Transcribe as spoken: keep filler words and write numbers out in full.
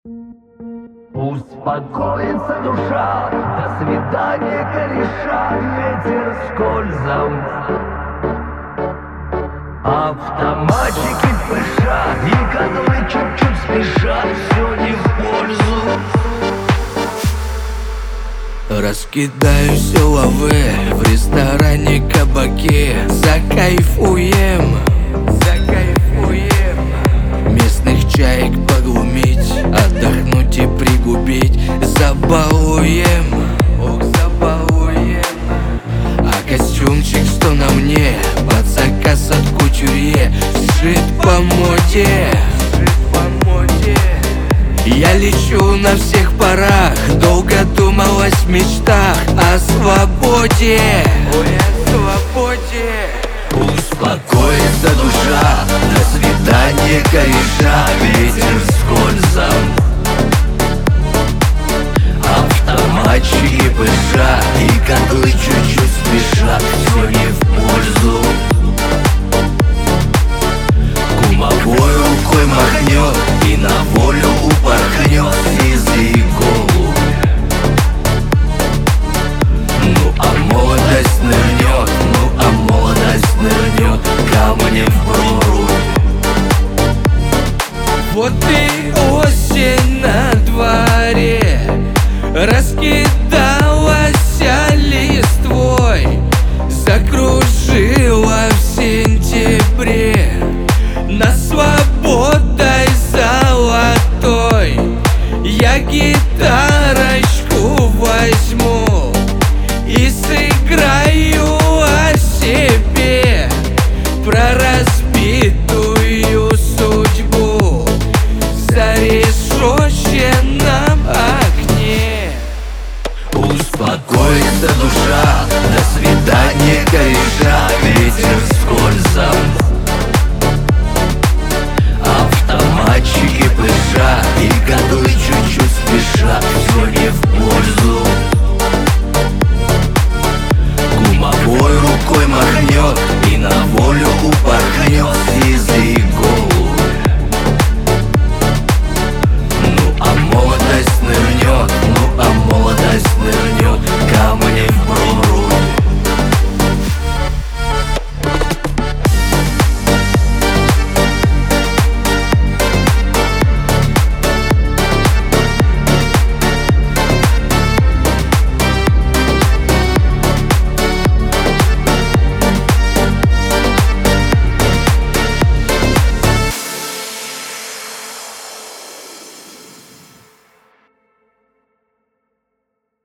Успокоится душа, до свидания, кореша, ветер скользом. Автоматики спешат, и котлы чуть-чуть спешат, все не в пользу. Раскидаю силовы в ресторане, кабаки. Закайфуем, закайфуем. Местных чаек поглумить, отдохнуть и пригубить. Забалуем, ох, забалуем. А костюмчик, что на мне, под заказ от кутюрье, сшит по моде. Я лечу на всех парах, долго думалось в мечтах о свободе, ой, о свободе. Успокоится душа, до свидания, кореша, ветер скользом.